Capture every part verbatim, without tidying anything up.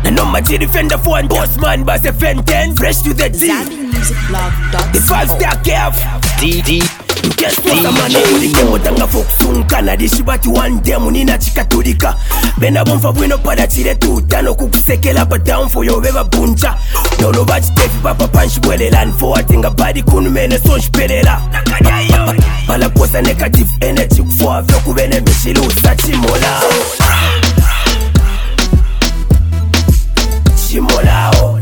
I know my defender for and boss man boss a fan ten. Fresh to the T. The five star calf. D D. You can't stop a man who the game tanga foksunka na dishibati one day munina chikatulika. Bena bonfa bueno pada chile tutano kukusekela pa down for your weba buncha. No no bad step papa punch wele land forward inga body kunu mene son shpelela. Mala posa negative energy kufuwa vyo kubene mishilu sa chimolao. Chimolao.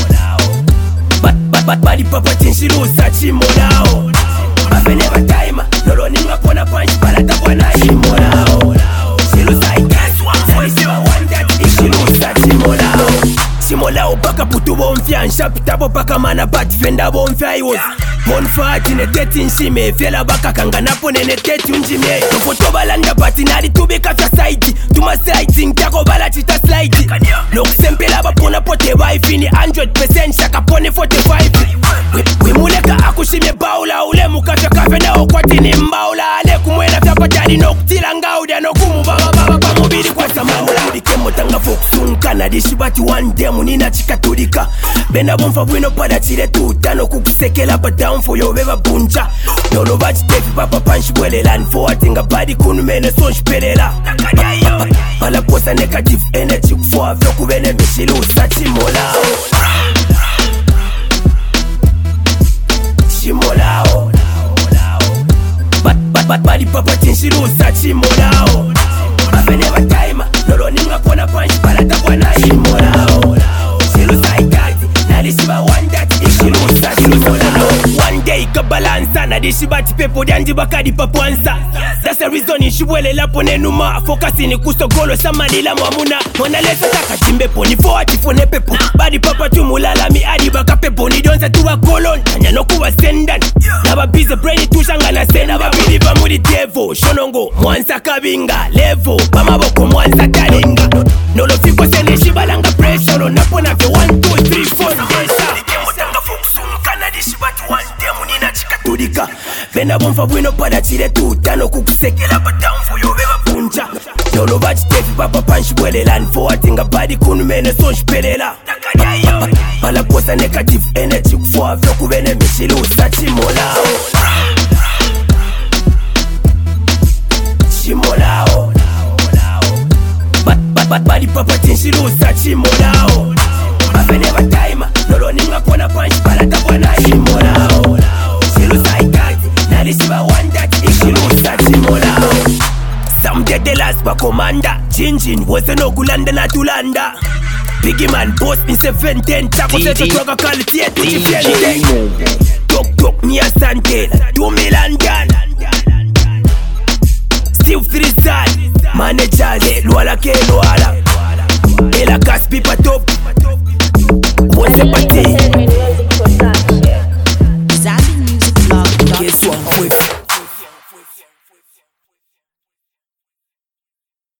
Badi papa tinshilu sa chimolao. Babe never time, no running up on a punch, but I don't wanna chimolao. She looks like guess one voice, you want that if she looks that chimolao. Chimolao baka putu bonfia, and sharp tabo baka mana bad fender bonfia I was born fat in a dating shime, fela baka kangana pone ne tete unjime. No photo balanda pati nari tube kafya side, tuma sliding, tako bala chita slide. No kusempela bapona pote wife, ni one hundred percent shaka pone forty-five. We muleka akushime baula, ule mukafya kafe na okwati ni mbaula. Ale kumwena fya patani no kutila ngaudia, no kumu baba baba pa mubili kwa samaula. Udike motanga foksunka na dishibati one day munina chikatulika. Bena bonfa bueno pada chile tutano kukusekela pa down for your weba buncha. No no bad step papa punch wele land forward inga body kunu mene son shpelela. Mala posa negative energy kufuwa vyo kubene mishilu sa chimolao. Chimolao. Badi papa tinshilu sa chimolao. Babe never time, no running up on a punch, but I don't wanna chimolao. She looks like that, now this shiba one that if she looks that chimolao. One day ka balance na this shiba tipepo dianji bakadi papuansa. That's the reason in shibwele la pone numa. Focus ni kusogolo samalila mwamuna. Mona lesa taka jimbepo ni forward ifone pepo. Badi papa tumulala mi adi baka pepo. Ni donza tuwa kolon, kanya no kuwa sendan. Naba busy brain tushanga na sena. Naba biliva mudi devo. Shonongo, mwansa kabinga. Levo, pamaboko mwansa talinga. Nolo fiko sene shibalanga pressure. No napona vyo one, two, three, four. Tudika Bena bonfa bueno pada chile tutano kukusekela pa down for your weba puncha. No no bad step papa punch wele land forward inga body kunu mene son shpelela. Mala posa negative energy kufuwa vyo kubene mishilu sa chimolao. Chimolao. Badi papa tinshilu sa chimolao. Babe never time, no running up on a punch, but I don't wanna chimolao. She looks like that, now this shiba one that if she looks that chimolao. Some get the last ba commander, Jinjin wose no kulanda na tulanda. Biggie man boss in seven ten, tako seto toka quality etu chifiente. Tok tok mi asante, two milandan. Steve three side, manager le luala ke luala. Ela gas pipa top, wose pati.